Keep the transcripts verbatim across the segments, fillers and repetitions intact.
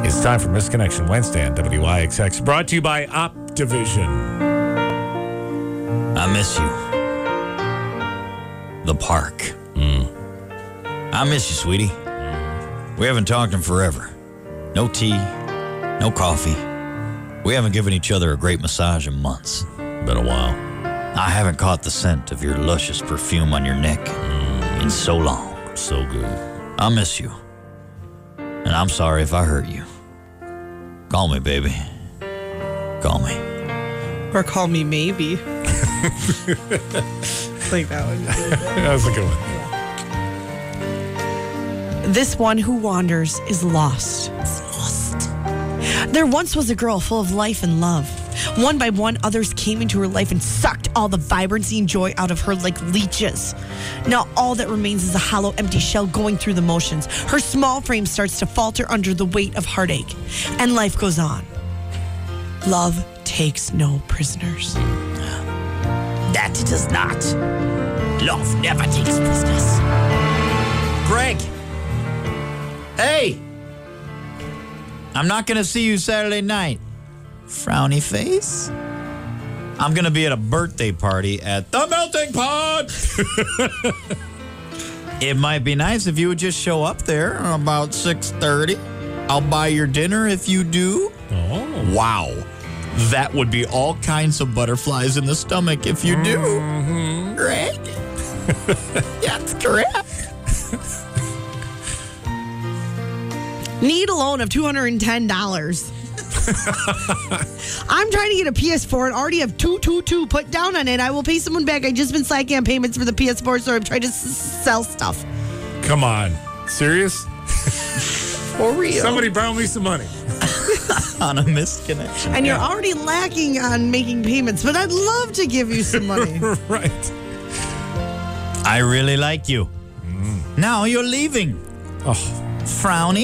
It's time for Misconnection Wednesday on W I X X, brought to you by Optivision. I miss you. The park. Mm. I miss you, sweetie. Mm. We haven't talked in forever. No tea, no coffee. We haven't given each other a great massage in months. Been a while. I haven't caught the scent of your luscious perfume on your neck mm. in so long. So good. I miss you. And I'm sorry if I hurt you. Call me, baby. Call me. Or call me maybe. Like that one. That was a good one. This one who wanders is lost. Is lost. There once was a girl full of life and love. One by one, others came into her life and sucked all the vibrancy and joy out of her like leeches. Now all that remains is a hollow, empty shell going through the motions. Her small frame starts to falter under the weight of heartache. And life goes on. Love takes no prisoners. That it does not. Love never takes prisoners. Greg! Hey! I'm not going to see you Saturday night. Frowny face? I'm going to be at a birthday party at the Melting Pot. It might be nice if you would just show up there about six thirty. I'll buy your dinner if you do. Oh. Wow. That would be all kinds of butterflies in the stomach if you do. Mm-hmm. Greg? That's correct. Need a loan of two hundred ten dollars. I'm trying to get a P S four and already have two two two put down on it. I will pay someone back. I just been slacking on payments for the P S four, so I'm trying to s- sell stuff. Come on. Serious? For real. Somebody borrow me some money. On a misconnection. And you're already lacking on making payments, but I'd love to give you some money. Right. I really like you. Mm. Now you're leaving. Oh. Frowny?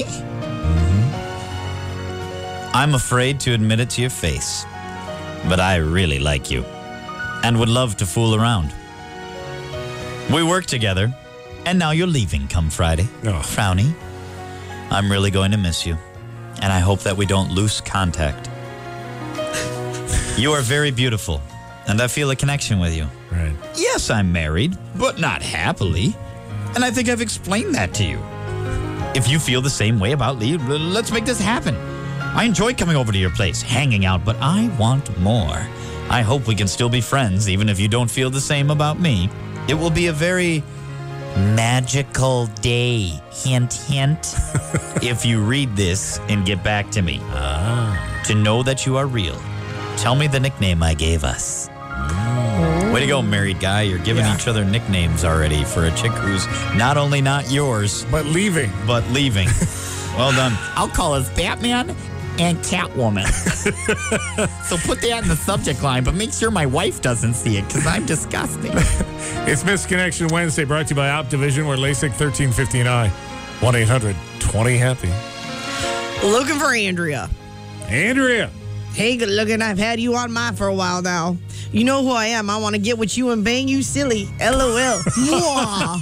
I'm afraid to admit it to your face, but I really like you and would love to fool around. We work together, and now you're leaving come Friday. Oh. Frowny, I'm really going to miss you, and I hope that we don't lose contact. You are very beautiful, and I feel a connection with you. Right. Yes, I'm married, but not happily, and I think I've explained that to you. If you feel the same way about Lee, let's make this happen. I enjoy coming over to your place, hanging out, but I want more. I hope we can still be friends, even if you don't feel the same about me. It will be a very magical day, hint, hint, if you read this and get back to me. Ah. To know that you are real, tell me the nickname I gave us. Mm. Way to go, married guy. You're giving Yeah. each other nicknames already for a chick who's not only not yours, But leaving. but leaving. Well done. I'll call us Batman and Catwoman. So put that in the subject line, but make sure my wife doesn't see it, because I'm disgusting. It's Misconnection Wednesday, brought to you by Optivision, where LASIK thirteen fifty and I. one eight hundred twenty happy. Looking for Andrea. Andrea. Hey, good looking. I've had you on mine for a while now. You know who I am. I want to get with you and bang you silly. LOL. Mwah.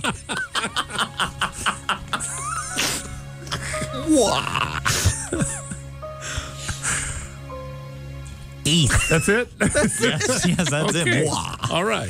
Wow. East. That's it? Yes, yes, that's Okay. it. Wow. All right.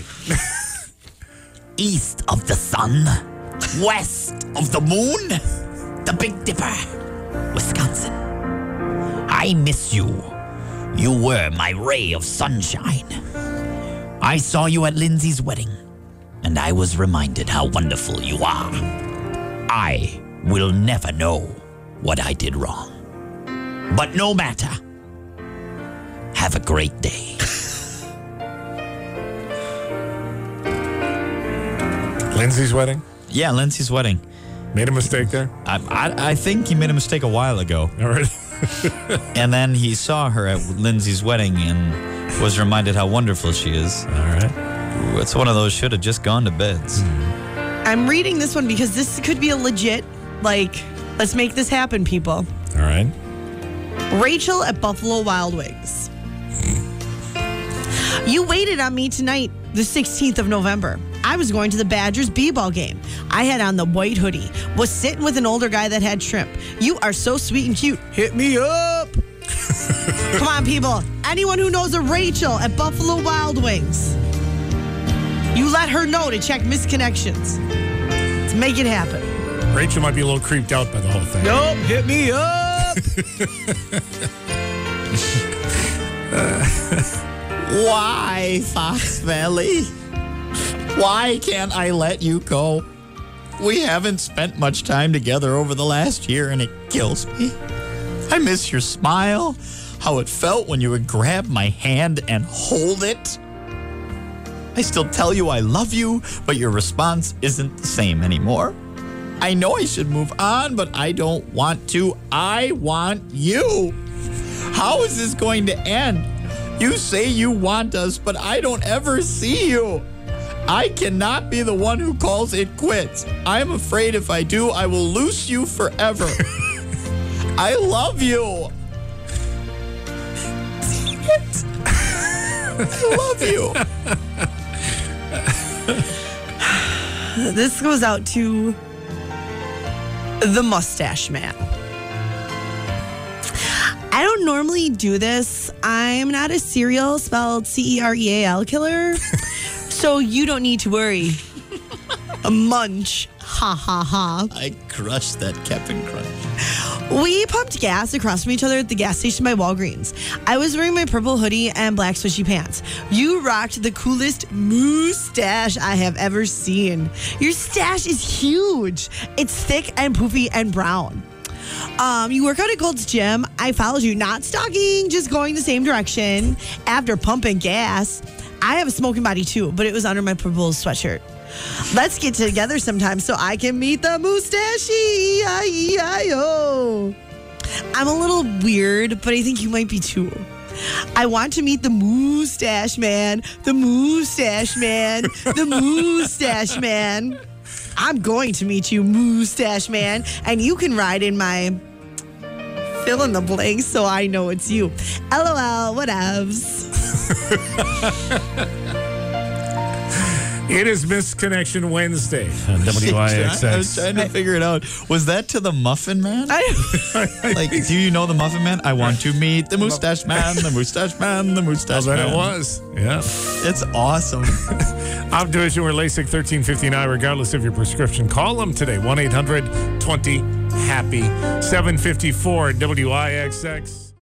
East of the sun, west of the moon, the Big Dipper, Wisconsin. I miss you. You were my ray of sunshine. I saw you at Lindsay's wedding, and I was reminded how wonderful you are. I will never know what I did wrong. But no matter. Have a great day. Lindsay's wedding? Yeah, Lindsay's wedding. Made a mistake there? I, I, I think he made a mistake a while ago. All right. And then he saw her at Lindsay's wedding and was reminded how wonderful she is. All right. It's one of those should have just gone to beds. I'm reading this one because this could be a legit, like, let's make this happen, people. All right. Rachel at Buffalo Wild Wings. You waited on me tonight, the sixteenth of November. I was going to the Badgers b-ball game. I had on the white hoodie. Was sitting with an older guy that had shrimp. You are so sweet and cute. Hit me up. Come on, people. Anyone who knows a Rachel at Buffalo Wild Wings, you let her know to check Misconnections. Let's make it happen. Rachel might be a little creeped out by the whole thing. Nope, hit me up. Why, Fox Valley? Why can't I let you go? We haven't spent much time together over the last year, and it kills me. I miss your smile, how it felt when you would grab my hand and hold it. I still tell you I love you, but your response isn't the same anymore. I know I should move on, but I don't want to. I want you. How is this going to end? You say you want us, but I don't ever see you. I cannot be the one who calls it quits. I'm afraid if I do, I will lose you forever. I love you. Dang it. I love you. This goes out to the Mustache Man. I don't normally do this. I'm not a serial spelled C E R E A L killer. So you don't need to worry. A munch. Ha ha ha. I crushed that Captain Crunch. We pumped gas across from each other at the gas station by Walgreens. I was wearing my purple hoodie and black swishy pants. You rocked the coolest mustache I have ever seen. Your stash is huge. It's thick and poofy and brown. Um, you work out at Gold's Gym. I followed you, not stalking, just going the same direction. After pumping gas, I have a smoking body too, but it was under my purple sweatshirt. Let's get together sometime so I can meet the mustachie. I'm a little weird, but I think you might be too. I want to meet the mustache man, the mustache man, the mustache man. I'm going to meet you, mustache man, and you can ride in my fill in the blanks so I know it's you. LOL, whatevs. It is Misconnection Wednesday on W I X X. I was trying to figure it out. Was that to the Muffin Man? I, Like, do you know the Muffin Man? I want to meet the Mustache Man, the Mustache Man, the Mustache Well, Man. then it was. Yeah. It's awesome. Optivision or LASIK thirteen fifty-nine, regardless of your prescription. Call them today. one eight hundred twenty happy seven fifty-four W I X X.